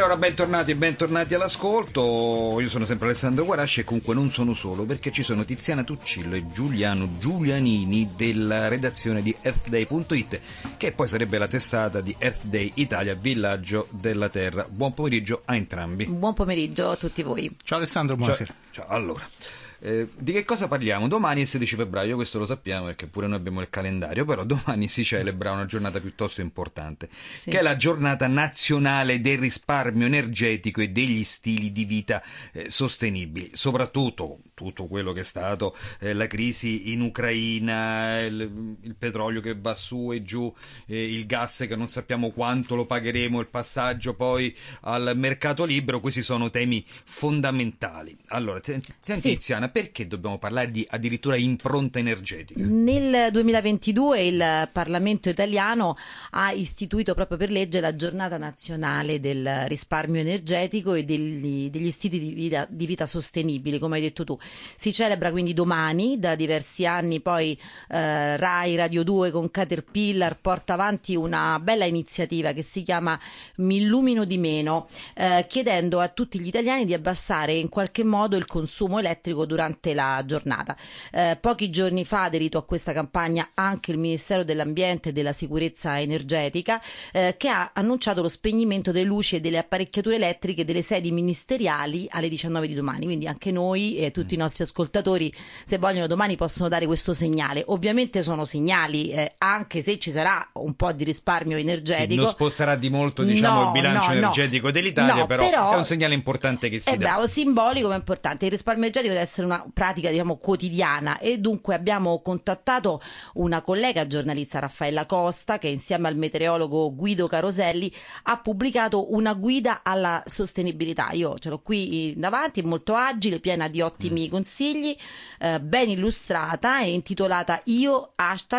allora bentornati e bentornati all'ascolto. Io sono sempre Alessandro Guarasci e comunque non sono solo, perché ci sono Tiziana Tuccillo e Giuliano Giulianini della redazione di earthday.it, che poi sarebbe la testata di Earth Day Italia, Villaggio della Terra. Buon pomeriggio a entrambi. Buon pomeriggio a tutti voi. Ciao Alessandro, buonasera. Ciao. Allora, di che cosa parliamo? Domani è il 16 febbraio, questo lo sappiamo perché pure noi abbiamo il calendario, però domani si celebra una giornata piuttosto importante, Sì. che è la giornata nazionale del risparmio energetico e degli stili di vita sostenibili, soprattutto tutto quello che è stato la crisi in Ucraina, il petrolio che va su e giù, il gas che non sappiamo quanto lo pagheremo, il passaggio poi al mercato libero. Questi sono temi fondamentali. Allora, senti Tiziana, perché dobbiamo parlare di addirittura impronta energetica? Nel 2022 il Parlamento italiano ha istituito proprio per legge la giornata nazionale del risparmio energetico e degli stili di vita sostenibili, come hai detto tu. Si celebra quindi domani, da diversi anni poi Rai, Radio 2 con Caterpillar porta avanti una bella iniziativa che si chiama Mi illumino di meno, chiedendo a tutti gli italiani di abbassare in qualche modo il consumo elettrico durante la giornata. Pochi giorni fa ha aderito a questa campagna anche il Ministero dell'Ambiente e della Sicurezza Energetica, che ha annunciato lo spegnimento delle luci e delle apparecchiature elettriche delle sedi ministeriali alle 19 di domani. Quindi anche noi e tutti i nostri ascoltatori, se vogliono, domani possono dare questo segnale. Ovviamente sono segnali, anche se ci sarà un po' di risparmio energetico. Sì, non sposterà di molto, diciamo, il bilancio energetico dell'Italia, però è un segnale importante che si dà. Bravo, simbolico ma importante. Il risparmio energetico deve essere una pratica, diciamo, quotidiana, e dunque abbiamo contattato una collega giornalista, Raffaella Costa, che insieme al meteorologo Guido Caroselli ha pubblicato una guida alla sostenibilità. Io ce l'ho qui davanti, è molto agile, piena di ottimi consigli, ben illustrata e intitolata Io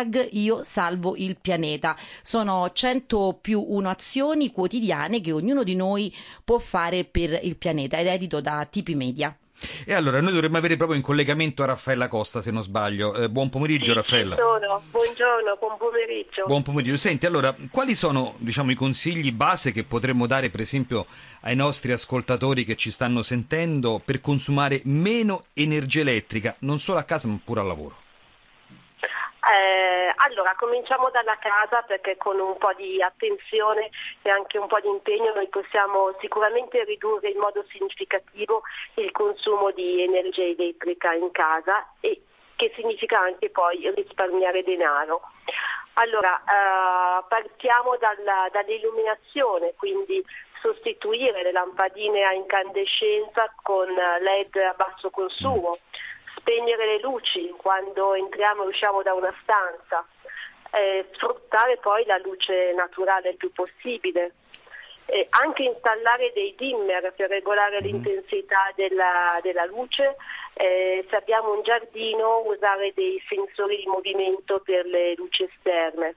salvo il pianeta. Sono 100 più 1 azioni quotidiane che ognuno di noi può fare per il pianeta, ed è edito da Tipi Media. E allora noi dovremmo avere proprio in collegamento a Raffaella Costa, se non sbaglio. Buon pomeriggio, sì, Raffaella. Ci sono. Buongiorno, buon pomeriggio. Buon pomeriggio. Senti, allora, quali sono, diciamo, i consigli base che potremmo dare, per esempio, ai nostri ascoltatori che ci stanno sentendo per consumare meno energia elettrica, non solo a casa ma pure al lavoro? Allora, cominciamo dalla casa, perché con un po' di attenzione e anche un po' di impegno noi possiamo sicuramente ridurre in modo significativo il consumo di energia elettrica in casa, e che significa anche poi risparmiare denaro. Allora, partiamo dall'illuminazione, quindi sostituire le lampadine a incandescenza con LED a basso consumo. Spegnere le luci quando entriamo e usciamo da una stanza, sfruttare poi la luce naturale il più possibile, anche installare dei dimmer per regolare l'intensità della luce, se abbiamo un giardino usare dei sensori di movimento per le luci esterne.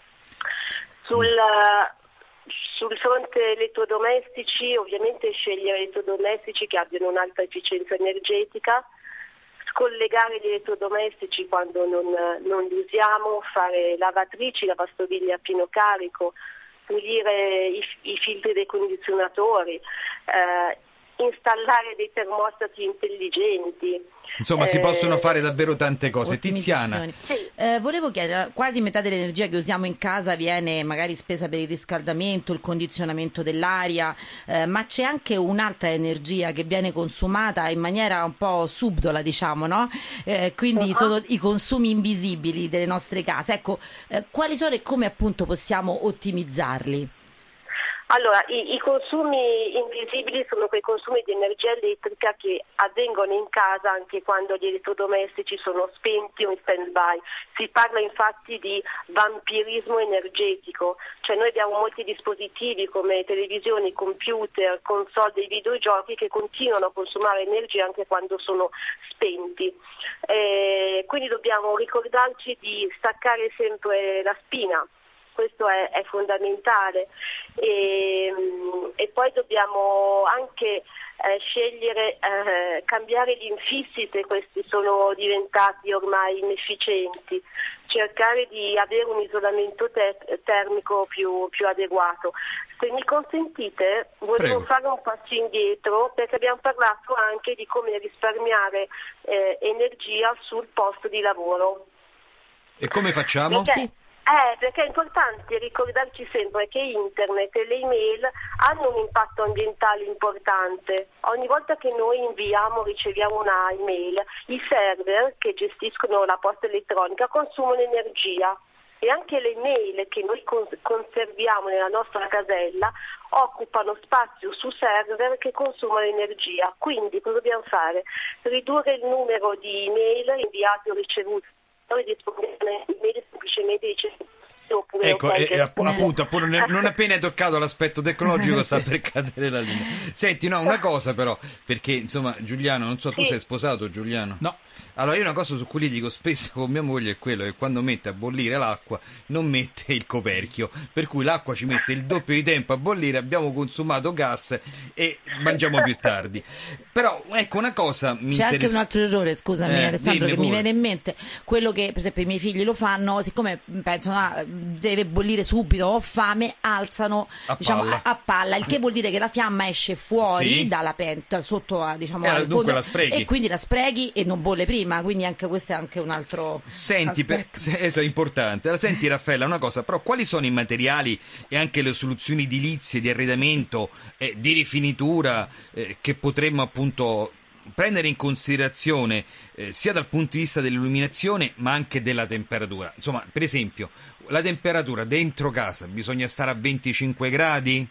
Sul fronte elettrodomestici, ovviamente scegliere elettrodomestici che abbiano un'alta efficienza energetica, scollegare gli elettrodomestici quando non li usiamo, fare lavatrici, lavastoviglie a pieno carico, pulire i filtri dei condizionatori, installare dei termostati intelligenti. Insomma, si possono fare davvero tante cose. Tiziana. Sì. Volevo chiedere, quasi metà dell'energia che usiamo in casa viene magari spesa per il riscaldamento, il condizionamento dell'aria, ma c'è anche un'altra energia che viene consumata in maniera un po' subdola, diciamo, no? Quindi sono i consumi invisibili delle nostre case. Ecco, quali sono e come appunto possiamo ottimizzarli? Allora, i consumi invisibili sono quei consumi di energia elettrica che avvengono in casa anche quando gli elettrodomestici sono spenti o in stand-by. Si parla infatti di vampirismo energetico, cioè noi abbiamo molti dispositivi come televisioni, computer, console dei videogiochi che continuano a consumare energia anche quando sono spenti. Quindi dobbiamo ricordarci di staccare sempre la spina. Questo è fondamentale, e poi dobbiamo anche scegliere, cambiare gli infissi se questi sono diventati ormai inefficienti, cercare di avere un isolamento termico più adeguato. Se mi consentite, volevo fare un passo indietro, perché abbiamo parlato anche di come risparmiare energia sul posto di lavoro. E come facciamo? Perché è importante ricordarci sempre che internet e le email hanno un impatto ambientale importante. Ogni volta che noi riceviamo una email, i server che gestiscono la posta elettronica consumano energia. E anche le mail che noi conserviamo nella nostra casella occupano spazio su server che consumano energia. Quindi cosa dobbiamo fare? Ridurre il numero di mail inviate o ricevute. Noi disponiamo email semplicemente dicendo ecco, appunto, non appena hai toccato l'aspetto tecnologico sta per cadere la linea. Senti, no, una cosa però, perché insomma Giuliano, non so, tu sei sposato, Giuliano? No. Allora io una cosa su cui dico spesso con mia moglie è quello che quando mette a bollire l'acqua non mette il coperchio, per cui l'acqua ci mette il doppio di tempo a bollire, abbiamo consumato gas e mangiamo più tardi. Però ecco una cosa mi interessa. C'è anche un altro errore, scusami Alessandro, che mi viene in mente, quello che per esempio i miei figli lo fanno, siccome pensano deve bollire subito, ho fame, alzano a palla, il che vuol dire che la fiamma esce fuori dalla pentola sotto al fondo, la sprechi. E quindi la sprechi e non bolle prima, quindi anche questo è anche un altro è importante. Allora, senti Raffaella, una cosa, però quali sono i materiali e anche le soluzioni edilizie, di arredamento, di rifinitura che potremmo appunto prendere in considerazione sia dal punto di vista dell'illuminazione ma anche della temperatura? Insomma, per esempio, la temperatura dentro casa bisogna stare a 25 gradi?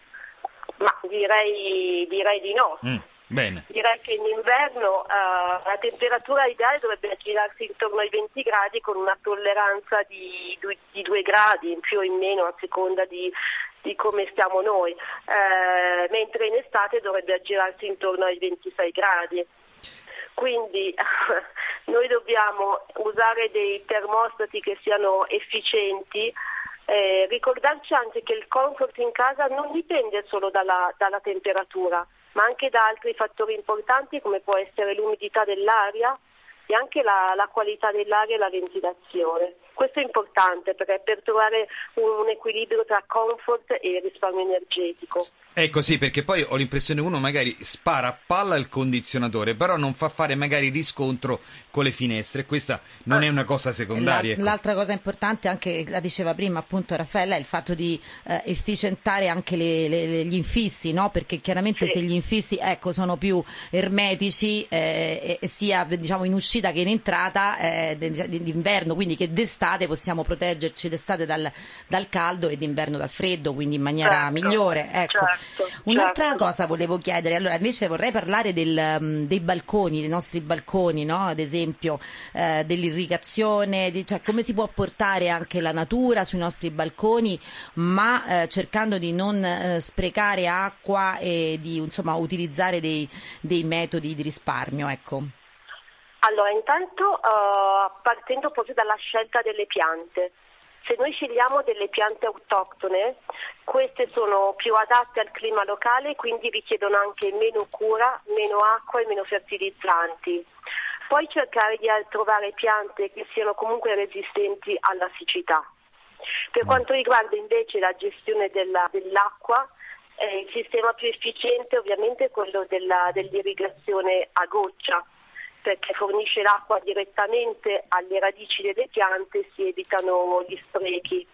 Ma direi di no. Bene. Direi che in inverno la temperatura ideale dovrebbe aggirarsi intorno ai 20 gradi con una tolleranza di 2 gradi in più o in meno a seconda di come stiamo noi, mentre in estate dovrebbe aggirarsi intorno ai 26 gradi. Quindi noi dobbiamo usare dei termostati che siano efficienti, ricordarci anche che il comfort in casa non dipende solo dalla temperatura, ma anche da altri fattori importanti come può essere l'umidità dell'aria e anche la qualità dell'aria e la ventilazione. Questo è importante perché per trovare un equilibrio tra comfort e risparmio energetico. Ecco sì, perché poi ho l'impressione che uno magari spara a palla il condizionatore, però non fa fare magari riscontro con le finestre, questa non è una cosa secondaria. L'altra cosa importante, anche la diceva prima appunto Raffaella, è il fatto di efficientare anche gli infissi, no? Perché chiaramente se gli infissi sono più ermetici sia in uscita che in entrata d'inverno, quindi che d'estate possiamo proteggerci d'estate dal caldo e d'inverno dal freddo, quindi in maniera migliore. Ecco. Un'altra cosa volevo chiedere, allora invece vorrei parlare dei balconi, dei nostri balconi, no? Ad esempio dell'irrigazione, cioè come si può portare anche la natura sui nostri balconi, ma cercando di non sprecare acqua e di utilizzare dei metodi di risparmio, ecco. Allora, intanto partendo proprio dalla scelta delle piante. Se noi scegliamo delle piante autoctone, queste sono più adatte al clima locale, quindi richiedono anche meno cura, meno acqua e meno fertilizzanti. Poi cercare di trovare piante che siano comunque resistenti alla siccità. Per quanto riguarda invece la gestione dell'acqua, il sistema più efficiente ovviamente è quello dell'irrigazione a goccia, perché fornisce l'acqua direttamente alle radici delle piante, si evitano gli sprechi.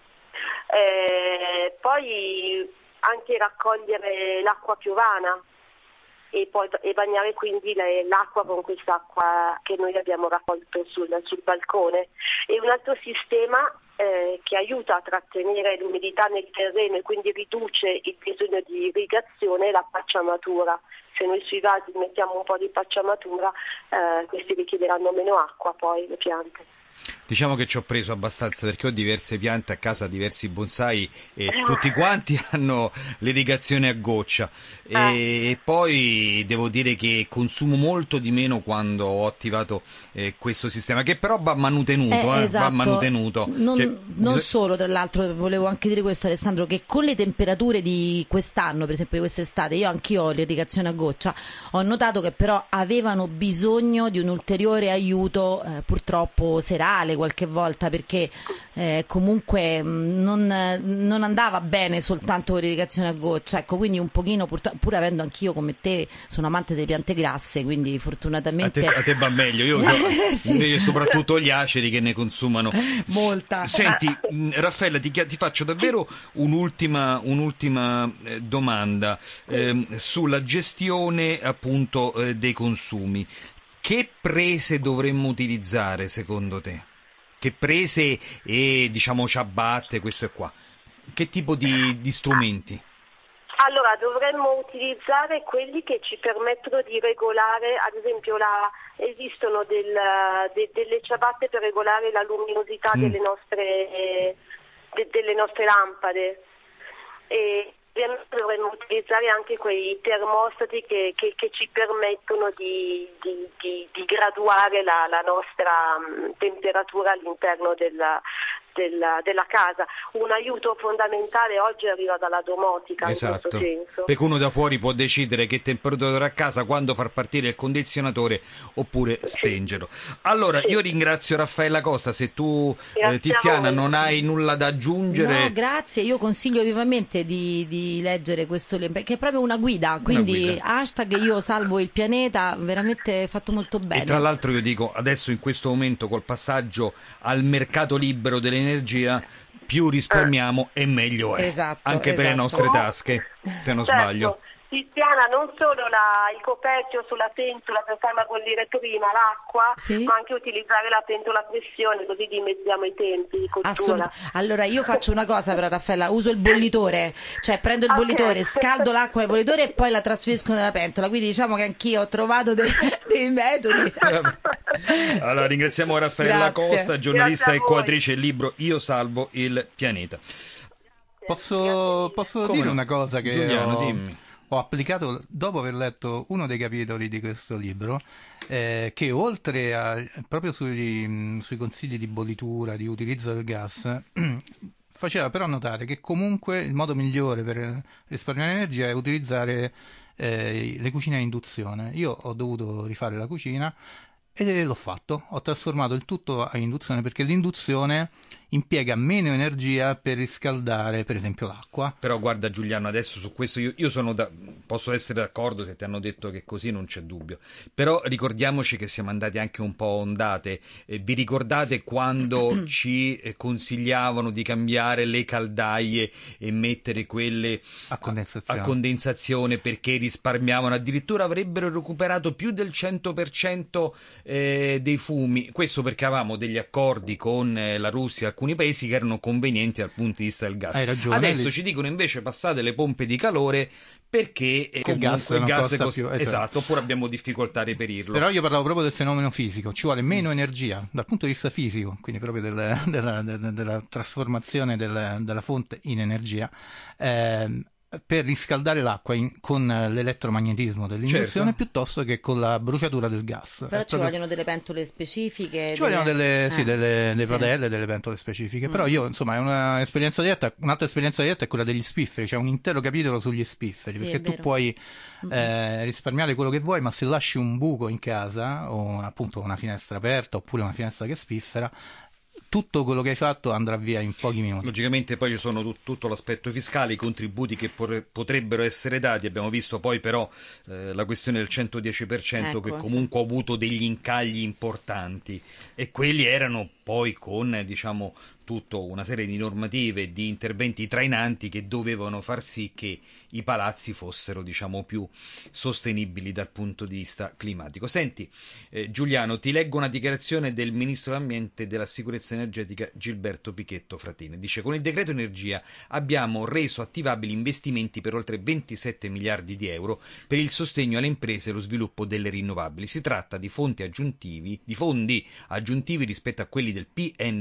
Poi anche raccogliere l'acqua piovana e bagnare quindi l'acqua con quest'acqua che noi abbiamo raccolto sul balcone. E un altro sistema che aiuta a trattenere l'umidità nel terreno e quindi riduce il bisogno di irrigazione è la pacciamatura. Se noi sui vasi mettiamo un po' di pacciamatura, questi richiederanno meno acqua poi le piante. Diciamo che ci ho preso abbastanza perché ho diverse piante a casa, diversi bonsai e tutti quanti hanno l'irrigazione a goccia e poi devo dire che consumo molto di meno quando ho attivato questo sistema, che però va manutenuto, esatto. Va manutenuto. Non solo, tra l'altro volevo anche dire questo, Alessandro, che con le temperature di quest'anno, per esempio di quest'estate, anch'io ho l'irrigazione a goccia, ho notato che però avevano bisogno di un ulteriore aiuto purtroppo serale, qualche volta, perché comunque non andava bene soltanto con l'irrigazione a goccia, ecco, quindi un pochino, pur avendo anch'io come te, sono amante delle piante grasse, quindi fortunatamente... A te va meglio, io sì. soprattutto gli aceri che ne consumano. Molta. Senti, Raffaella, ti faccio davvero un'ultima domanda sulla gestione appunto dei consumi. Che prese dovremmo utilizzare secondo te? Che prese e diciamo ciabatte, questo e qua? Che tipo di strumenti? Allora, dovremmo utilizzare quelli che ci permettono di regolare, ad esempio esistono delle ciabatte per regolare la luminosità delle nostre lampade. E dovremmo utilizzare anche quei termostati che ci permettono di graduare la nostra temperatura all'interno della casa. Un aiuto fondamentale oggi arriva dalla domotica, in questo Esatto, senso. perché uno da fuori può decidere che temperatura avrà a casa, quando far partire il condizionatore oppure Sì. spengerlo. Allora, Sì. io ringrazio Raffaella Costa, se tu Grazie a Tiziana voi. non hai nulla da No, aggiungere, grazie, io consiglio vivamente di leggere questo libro, che è proprio una guida, una quindi guida. hashtag io salvo il pianeta, veramente fatto molto E tra bene. l'altro io dico, adesso in questo momento col passaggio al mercato libero dell'energia, più risparmiamo e meglio è, Esatto, anche per le esatto. nostre tasche, se non sbaglio. Certo, Tiziana, non solo il coperchio sulla pentola per farla bollire prima, l'acqua, Sì? ma anche utilizzare la pentola a pressione, così dimezziamo i tempi di cottura. Allora io faccio una cosa però, Raffaella, uso il bollitore, cioè prendo il Ok. bollitore, scaldo l'acqua nel bollitore e poi la trasferisco nella pentola, quindi diciamo che anch'io ho trovato dei metodi. Allora ringraziamo Raffaella Grazie. Costa, Grazie giornalista a e voi. coautrice del libro Io salvo il pianeta. Grazie mille. Posso Come dire no? una cosa che Giuliano, dimmi. ho applicato dopo aver letto uno dei capitoli di questo libro, che oltre a proprio sui consigli di bollitura, di utilizzo del gas, faceva però notare che comunque il modo migliore per risparmiare energia è utilizzare le cucine a induzione. Io ho dovuto rifare la cucina e l'ho fatto, ho trasformato il tutto a induzione perché l'induzione impiega meno energia per riscaldare, per esempio, l'acqua. Però guarda Giuliano, adesso su questo io posso essere d'accordo se ti hanno detto che così non c'è dubbio. Però ricordiamoci che siamo andati anche un po' a ondate. Vi ricordate quando ci consigliavano di cambiare le caldaie e mettere quelle A a condensazione. condensazione perché risparmiavano? Addirittura avrebbero recuperato più del 100% dei fumi. Questo perché avevamo degli accordi con la Russia e alcuni paesi che erano convenienti dal punto di vista del gas. Hai ragione, Adesso ci dicono invece passate le pompe di calore perché che il gas comunque il non gas costa più. Esatto. esatto, oppure abbiamo difficoltà a reperirlo. Però io parlavo proprio del fenomeno fisico, ci vuole meno energia dal punto di vista fisico, quindi proprio della trasformazione della fonte in energia, ehm, per riscaldare l'acqua con l'elettromagnetismo dell'induzione Certo. piuttosto che con la bruciatura del gas. È Però ci proprio. vogliono delle pentole specifiche, Ci vogliono sì, delle sì. padelle, delle pentole specifiche, però Mm. io insomma è un'esperienza diretta, un'altra esperienza diretta è quella degli spifferi, c'è un intero capitolo sugli spifferi, Sì, è perché tu vero. puoi Mm-mm. risparmiare quello che vuoi, ma se lasci un buco in casa o appunto una finestra aperta oppure una finestra che spiffera, tutto quello che hai fatto andrà via in pochi minuti. Logicamente poi ci sono tutto l'aspetto fiscale, i contributi che potrebbero essere dati, abbiamo visto poi però la questione del 110% che Ecco, comunque ha avuto degli incagli importanti e quelli erano poi con diciamo tutta una serie di normative e di interventi trainanti che dovevano far sì che i palazzi fossero diciamo più sostenibili dal punto di vista climatico. Senti Giuliano, ti leggo una dichiarazione del Ministro dell'Ambiente e della Sicurezza Energetica Gilberto Pichetto Fratin. Dice: con il decreto energia abbiamo reso attivabili investimenti per oltre 27 miliardi di euro per il sostegno alle imprese e lo sviluppo delle rinnovabili. Si tratta di fondi aggiuntivi rispetto a quelli del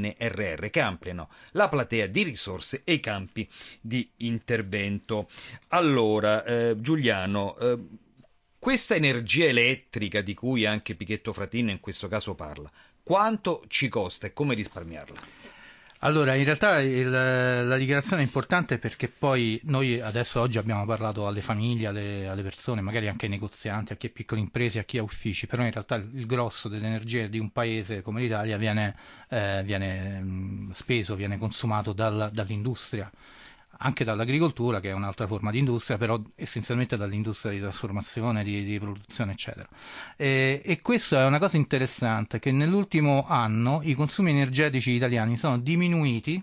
PNRR che ampliano la platea di risorse e i campi di intervento. Allora, Giuliano, questa energia elettrica di cui anche Pichetto Fratin in questo caso parla, quanto ci costa e come risparmiarla? Allora, in realtà la dichiarazione è importante perché poi noi oggi abbiamo parlato alle famiglie, alle persone, magari anche ai negozianti, a chi ha piccole imprese, a chi ha uffici, però in realtà il grosso dell'energia di un paese come l'Italia viene speso, viene consumato dall'industria, anche dall'agricoltura, che è un'altra forma di industria, però essenzialmente dall'industria di trasformazione, di produzione, eccetera. E questa è una cosa interessante, che nell'ultimo anno i consumi energetici italiani sono diminuiti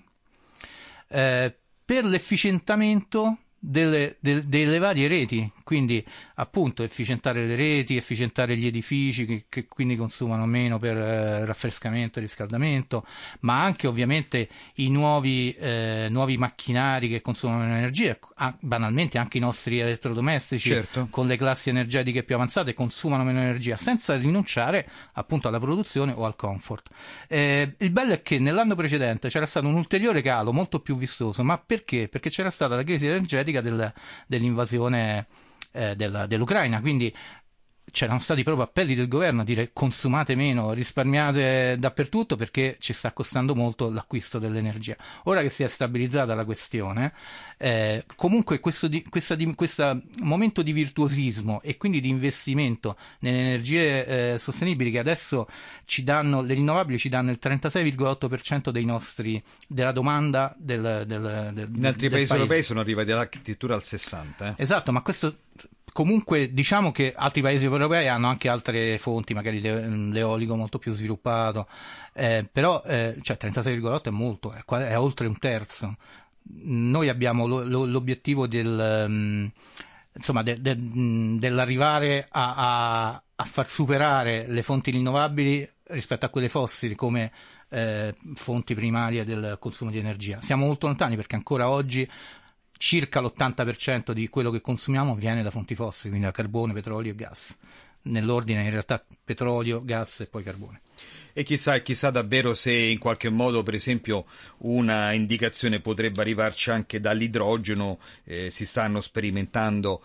per l'efficientamento delle varie reti, quindi appunto efficientare le reti, efficientare gli edifici che quindi consumano meno per raffrescamento e riscaldamento, ma anche ovviamente i nuovi macchinari che consumano meno energia, banalmente anche i nostri elettrodomestici Certo. con le classi energetiche più avanzate consumano meno energia senza rinunciare appunto alla produzione o al comfort. Il bello è che nell'anno precedente c'era stato un ulteriore calo molto più vistoso, ma perché? Perché c'era stata la crisi energetica dell'invasione dell'Ucraina, quindi c'erano stati proprio appelli del governo a dire consumate meno, risparmiate dappertutto perché ci sta costando molto l'acquisto dell'energia. Ora che si è stabilizzata la questione, comunque questo momento di virtuosismo e quindi di investimento nelle energie sostenibili che adesso le rinnovabili ci danno il 36,8% della domanda In altri del paesi paese. europei sono arrivati addirittura al 60. Esatto, ma questo comunque diciamo che altri paesi europei hanno anche altre fonti, magari l'eolico molto più sviluppato, però cioè 36,8 è molto, è oltre un terzo. Noi abbiamo l'obiettivo insomma, dell'arrivare a far superare le fonti rinnovabili rispetto a quelle fossili come fonti primarie del consumo di energia. Siamo molto lontani perché ancora oggi circa l'80% di quello che consumiamo viene da fonti fossili, quindi da carbone, petrolio e gas. Nell'ordine in realtà petrolio, gas e poi carbone. E chissà davvero se in qualche modo, per esempio, una indicazione potrebbe arrivarci anche dall'idrogeno, si stanno sperimentando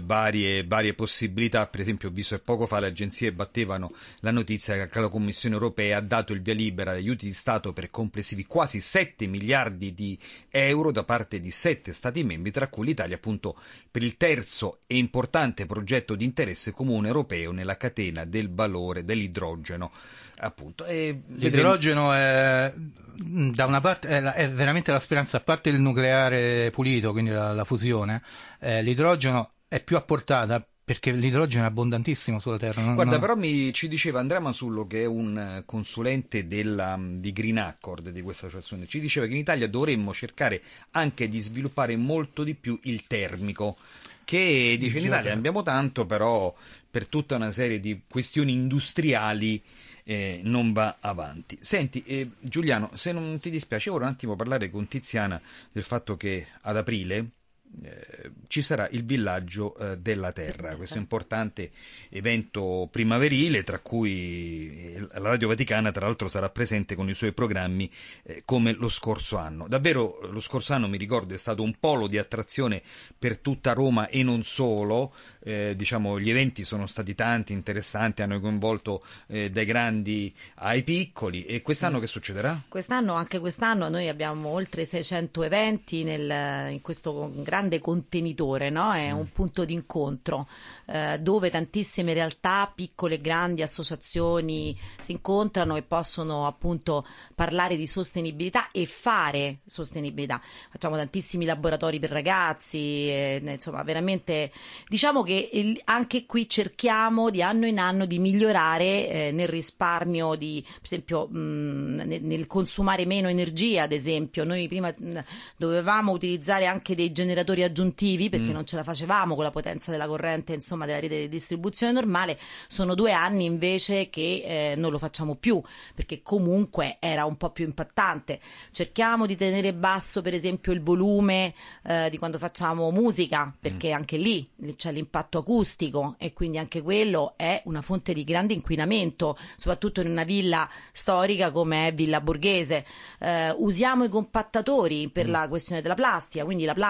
varie possibilità, per esempio ho visto che poco fa le agenzie battevano la notizia che la Commissione europea ha dato il via libera agli aiuti di Stato per complessivi quasi 7 miliardi di euro da parte di 7 Stati membri, tra cui l'Italia appunto per il terzo e importante progetto di interesse comune europeo nella catena del valore dell'idrogeno. Appunto, e l'idrogeno è, da una parte è veramente la speranza, a parte il nucleare pulito, quindi la fusione, l'idrogeno è più a portata perché l'idrogeno è abbondantissimo sulla Terra. Guarda, però ci diceva Andrea Masullo, che è un consulente di Green Accord, di questa associazione, ci diceva che in Italia dovremmo cercare anche di sviluppare molto di più il termico, che dice in Italia abbiamo tanto, però per tutta una serie di questioni industriali non va avanti. Senti, Giuliano, se non ti dispiace, ora un attimo parlare con Tiziana del fatto che ad aprile ci sarà il villaggio della terra, questo importante evento primaverile tra cui la Radio Vaticana tra l'altro sarà presente con i suoi programmi come lo scorso anno. Davvero lo scorso anno, mi ricordo, è stato un polo di attrazione per tutta Roma e non solo, diciamo gli eventi sono stati tanti, interessanti, hanno coinvolto dai grandi ai piccoli. E quest'anno che succederà? Anche quest'anno noi abbiamo oltre 600 eventi in questo grande contenitore, no? È un punto d'incontro dove tantissime realtà, piccole e grandi associazioni si incontrano e possono appunto parlare di sostenibilità e fare sostenibilità. Facciamo tantissimi laboratori per ragazzi, insomma veramente diciamo che anche qui cerchiamo di anno in anno di migliorare nel risparmio, per esempio nel consumare meno energia. Ad esempio noi prima dovevamo utilizzare anche dei generatori aggiuntivi perché non ce la facevamo con la potenza della corrente, insomma della rete di distribuzione normale. Sono 2 anni invece che non lo facciamo più perché comunque era un po' più impattante. Cerchiamo di tenere basso per esempio il volume di quando facciamo musica, perché anche lì c'è l'impatto acustico e quindi anche quello è una fonte di grande inquinamento, soprattutto in una villa storica come è Villa Borghese. Usiamo i compattatori per la questione della plastica, quindi la plastica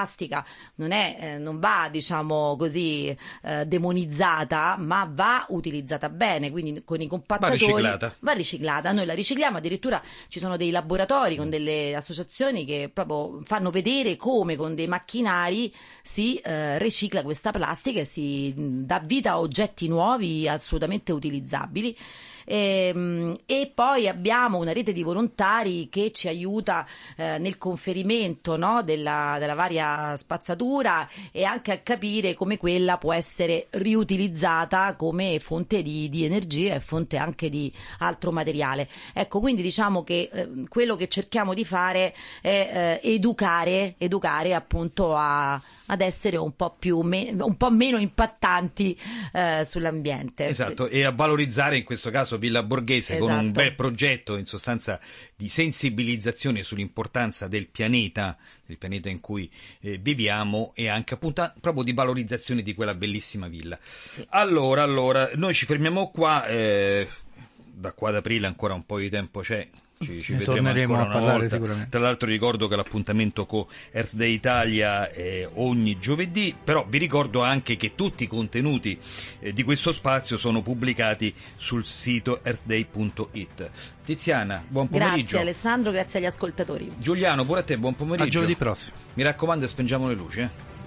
non va diciamo così demonizzata, ma va utilizzata bene, quindi con i compattatori va riciclata. Noi la ricicliamo, addirittura ci sono dei laboratori con delle associazioni che proprio fanno vedere come con dei macchinari si ricicla questa plastica e si dà vita a oggetti nuovi assolutamente utilizzabili. E poi abbiamo una rete di volontari che ci aiuta nel conferimento, no, della varia spazzatura, e anche a capire come quella può essere riutilizzata come fonte di energia e fonte anche di altro materiale. Ecco, quindi diciamo che quello che cerchiamo di fare è educare appunto ad essere un po' meno impattanti sull'ambiente. Esatto, e a valorizzare in questo caso Villa Borghese, con un bel progetto in sostanza di sensibilizzazione sull'importanza del pianeta in cui viviamo, e anche appunto proprio di valorizzazione di quella bellissima villa. Sì. Allora, noi ci fermiamo qua, da qua ad aprile ancora un po' di tempo c'è. Ci vedremo ancora una volta. Sicuramente. Tra l'altro ricordo che l'appuntamento con Earth Day Italia è ogni giovedì, però vi ricordo anche che tutti i contenuti di questo spazio sono pubblicati sul sito earthday.it. Tiziana, buon pomeriggio. Grazie Alessandro, grazie agli ascoltatori. Giuliano, pure a te, buon pomeriggio. A giovedì prossimo. Mi raccomando, spengiamo le luci.